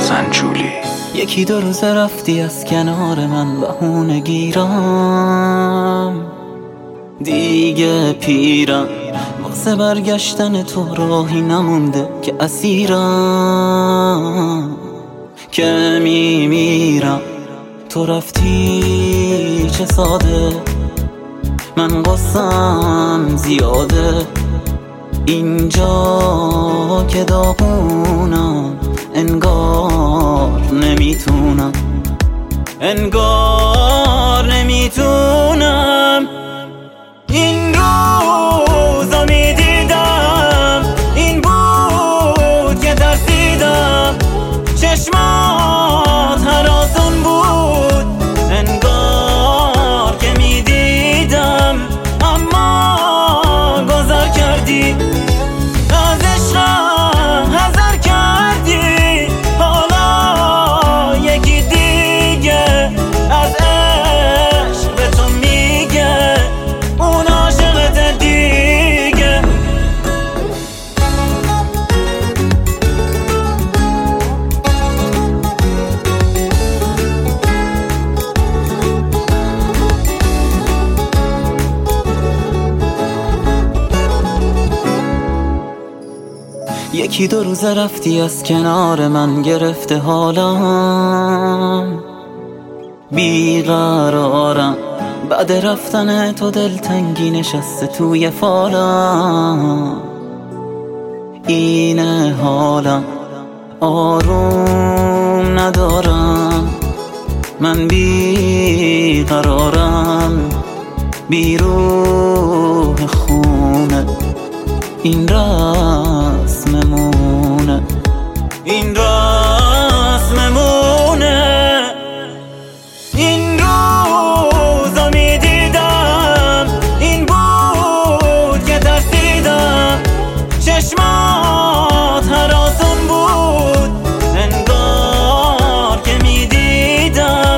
زنجولی. یکی دو روز رفتی از کنار من بهونه گیرم، دیگه پیرم واسه برگشتن تو راهی نمونده که اسیرم، که میمیرم تو رفتی چه ساده، من قصم زیاده اینجا که داغونم، انگار نمیتونم، انگار نمیتونم. این روزا میدیدم این بود که ترسیدم، چشمات هراسون بود انگار که میدیدم، اما گذر کردی از عشقم، حذر کردی حالا یکی دیگه از عشق به تو میگه اون عاشقت دیگه. یکی دو روز رفتی از کنار من، گرفته حالم، بیقرارم بعد رفتن تو، دلتنگی نشسته توی فالم، اینه حالم آروم ندارم، من بیقرارم بی روح خونه، این رسممونه، این رسممونه. این روزا میدیدم این بود که ترسیدم، چشمات هراسون بود انگار که میدیدم،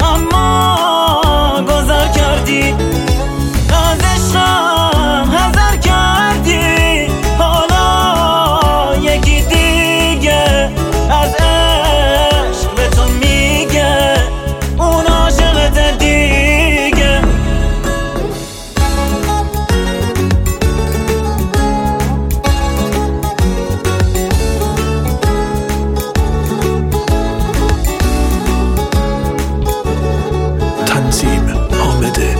اما گذر کردی از عشقم، حذر کردی حالا یکی دیگه از عشق به تو میگه اون عاشقت دیگه. تنظیم حامد